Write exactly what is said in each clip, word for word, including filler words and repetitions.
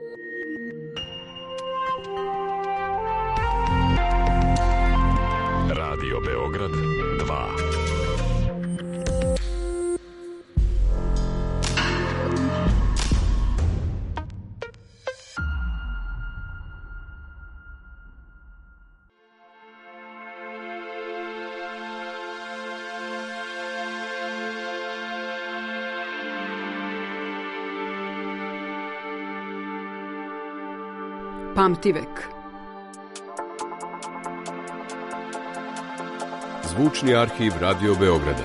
Radio Beograd dva. Pamtivek. Zvučni arhiv Radio Beograda.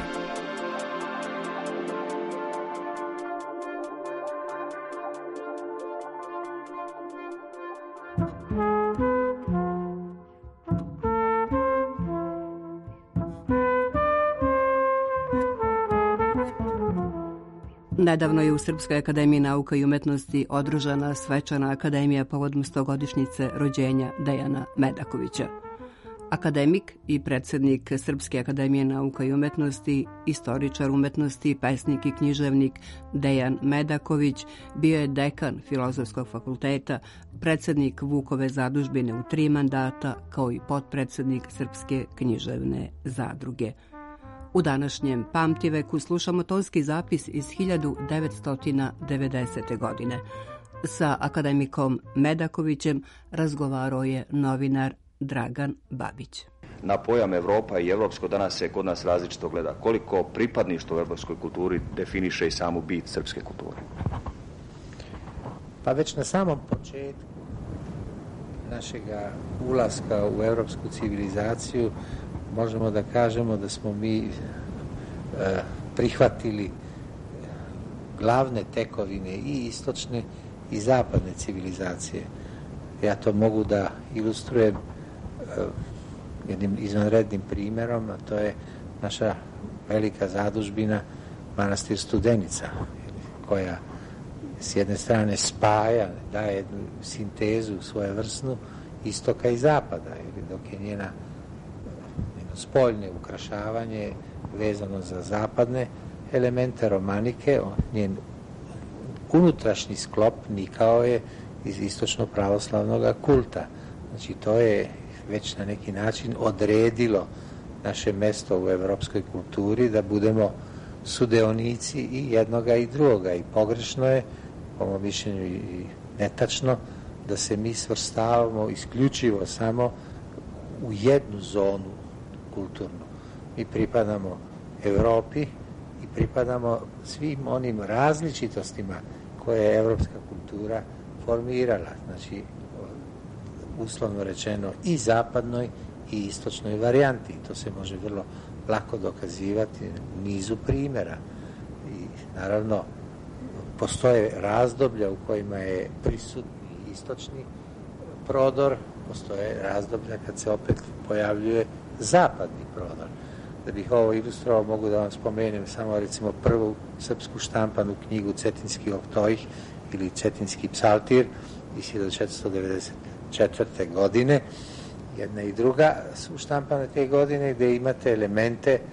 Nedavno je u Srpskoj akademiji nauka i umetnosti održana svečana akademija povodom stogodišnjice rođenja Dejana Medakovića. Akademik i predsjednik Srpske akademije nauka i umetnosti, istoričar umetnosti, pesnik i književnik Dejan Medaković bio je dekan Filozofskog fakulteta, predsjednik Vukove zadužbine u tri mandata, kao i potpredsjednik Srpske književne zadruge. U današnjem Pamtiveku slušamo tonski zapis iz hiljadu devetsto devedesete. godine. Sa akademikom Medakovićem razgovarao je novinar Dragan Babić. Na pojam Evropa i evropsko danas se kod nas različito gleda. Koliko pripadništvo u evropskoj kulturi definiše i samu bit srpske kulture? Pa već na samom početku našega ulaska u evropsku civilizaciju možemo da kažemo da smo mi e, prihvatili glavne tekovine i istočne i zapadne civilizacije. Ja to mogu da ilustrujem e, jednim izvanrednim primjerom, a to je naša velika zadužbina Manastir Studenica, koja s jedne strane spaja, daje jednu sintezu svojevrsnu istoka i zapada, dok je njena spoljne ukrašavanje vezano za zapadne elemente romanike, njen unutrašnji sklop nikao je iz istočno-pravoslavnog kulta. Znači to je već na neki način odredilo naše mesto u evropskoj kulturi, da budemo sudeonici i jednoga i drugoga. I pogrešno je, po mom mišljenju i netačno, da se mi svrstavamo isključivo samo u jednu zonu kulturnu. Mi pripadamo Evropi i pripadamo svim onim različitostima koje je evropska kultura formirala. Znači, uslovno rečeno, i zapadnoj i istočnoj varijanti. To se može vrlo lako dokazivati u nizu primjera. I naravno, postoje razdoblja u kojima je prisutni istočni prodor, postoje razdoblja kad se opet pojavljuje zapadni prodor. Da bih ovo ilustrovao, mogu da vam spomenem samo recimo prvu srpsku štampanu knjigu Cetinski oktoih ili Cetinski psaltir iz hiljadu četiristo devedeset četvrte. godine. Jedna i druga su štampane te godine, gde imate elemente e,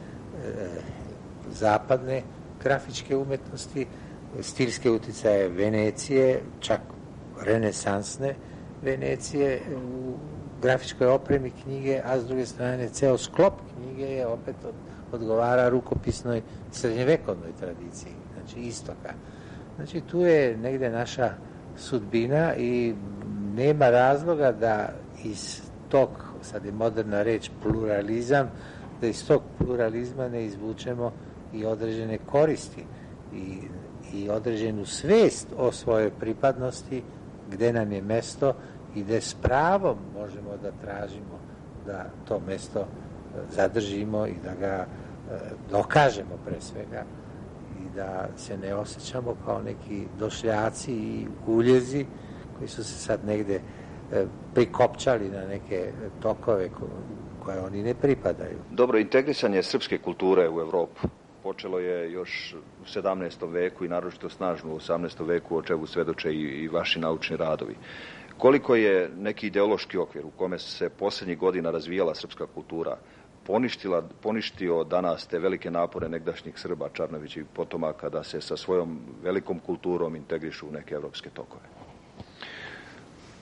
zapadne grafičke umetnosti, stilske uticaje Venecije, čak renesansne Venecije u grafičkoj opremi knjige, a s druge strane ceo sklop knjige je opet od, odgovara rukopisnoj srednjevekovnoj tradiciji, znači istoka. Znači tu je negde naša sudbina i nema razloga da iz tog, sad je moderna reč pluralizam, da iz tog pluralizma ne izvučemo i određene koristi i, i određenu svest o svojoj pripadnosti, gde nam je mesto i gde s pravom možemo da tražimo da to mesto zadržimo i da ga dokažemo pre svega i da se ne osjećamo kao neki došljaci i uljezi koji su se sad negde prikopčali na neke tokove koje oni ne pripadaju. Dobro, integrisanje srpske kulture u Evropu počelo je još u sedamnaestom veku i naročito snažno u osamnaestom veku, o čemu svedoče i, i vaši naučni radovi. Koliko je neki ideološki okvir u kome se posljednjih godina razvijala srpska kultura poništila, poništio danas te velike napore negdašnjih Srba, Čarnovićevih potomaka da se sa svojom velikom kulturom integrišu u neke evropske tokove?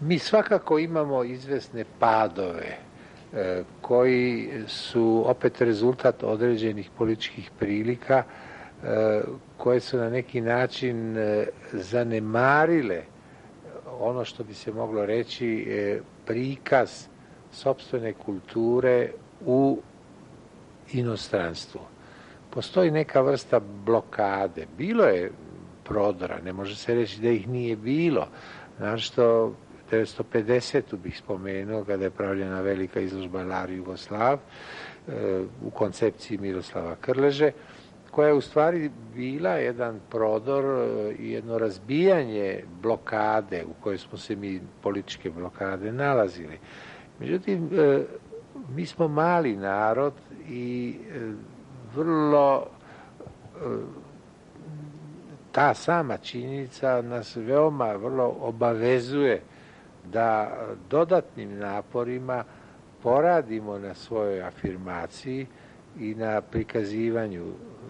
Mi svakako imamo izvesne padove e, koji su opet rezultat određenih političkih prilika e, koje su na neki način e, zanemarile ono što bi se moglo reći e, prikaz sopstvene kulture u inostranstvu. Postoji neka vrsta blokade. Bilo je prodora, ne može se reći da ih nije bilo. Našto devetsto pedesetu bih spomenuo, kada je pravljena velika izložba Lar Jugoslav u koncepciji Miroslava Krleže, koja je u stvari bila jedan prodor i jedno razbijanje blokade u kojoj smo se mi, političke blokade, nalazili. Međutim, mi smo mali narod i vrlo ta sama činjenica nas veoma vrlo obavezuje da dodatnim naporima poradimo na svojoj afirmaciji i na prikazivanju,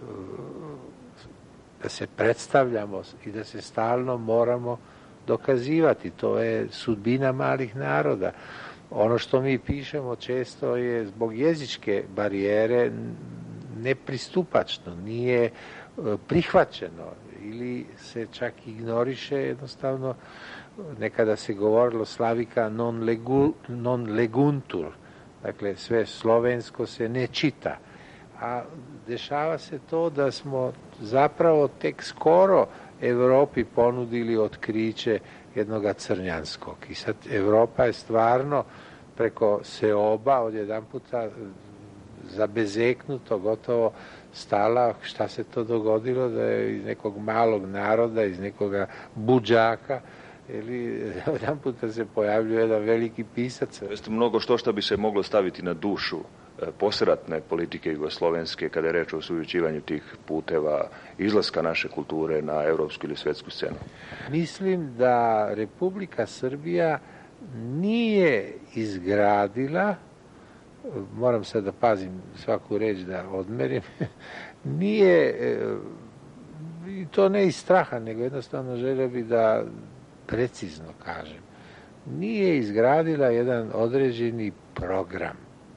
da se predstavljamo i da se stalno moramo dokazivati. To je sudbina malih naroda. Ono što mi pišemo često je zbog jezičke barijere nepristupačno, nije prihvaćeno ili se čak ignoriše jednostavno. Nekada se govorilo slavika non, legu, non leguntur, dakle sve slovensko se ne čita. A dešava se to da smo zapravo tek skoro Evropi ponudili otkriće jednoga crnjanskog. I sad Evropa je stvarno preko seoba odjedan puta zabezeknuto gotovo stala šta se to dogodilo, da je iz nekog malog naroda, iz nekoga budžaka, ili jedan puta se pojavljuje jedan veliki pisac. Jeste mnogo što što bi se moglo staviti na dušu posratne politike jugoslovenske kada je reč o suvićivanju tih puteva izlaska naše kulture na evropsku ili svetsku scenu? Mislim da Republika Srbija nije izgradila, moram sad da pazim svaku reč da odmerim, nije, i to ne iz straha, nego jednostavno želio bi da precizno kažem, nije izgradila jedan određeni program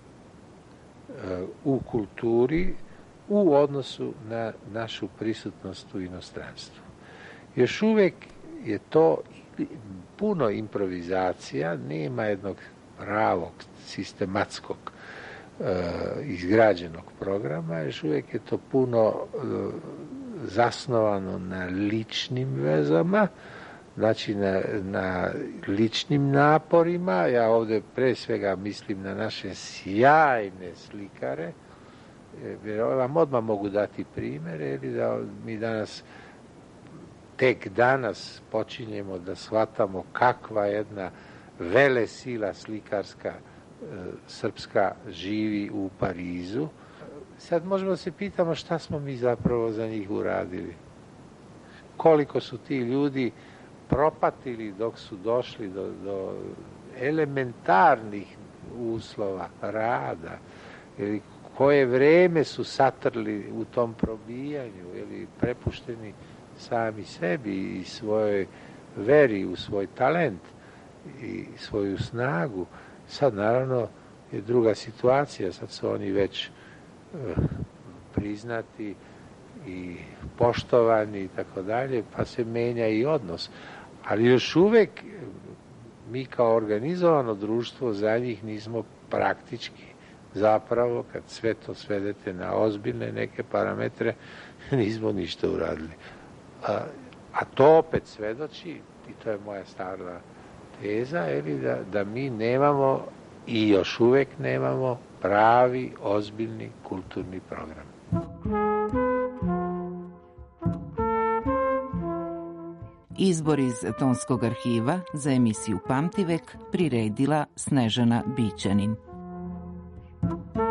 u kulturi u odnosu na našu prisutnost u inostranstvu. Još uvek je to puno improvizacija, nema jednog pravog, sistematskog izgrađenog programa, još uvijek je to puno zasnovano na ličnim vezama, znači na, na ličnim naporima. Ja ovdje pre svega mislim na naše sjajne slikare, jer vam odmah mogu dati primjer, jer da mi danas, tek danas počinjemo da shvatamo kakva jedna velesila slikarska srpska živi u Parizu. Sad možemo da se pitamo šta smo mi zapravo za njih uradili. Koliko su ti ljudi propatili dok su došli do, do elementarnih uslova rada, ili koje vreme su satrli u tom probijanju, ili prepušteni sami sebi i svojoj veri u svoj talent i svoju snagu. Sad naravno je druga situacija, sad su oni već uh, priznati i poštovani i tako dalje, pa se menja i odnos. Ali još uvek mi kao organizovano društvo za njih nismo praktički zapravo, kad sve to svedete na ozbiljne neke parametre, nismo ništa uradili. A, a to opet svedoči, i to je moja stara teza, ili da, da mi nemamo i još uvek nemamo pravi, ozbiljni kulturni program. Izbor iz Tonskog arhiva za emisiju Pamtivek priredila Snežana Bićanin.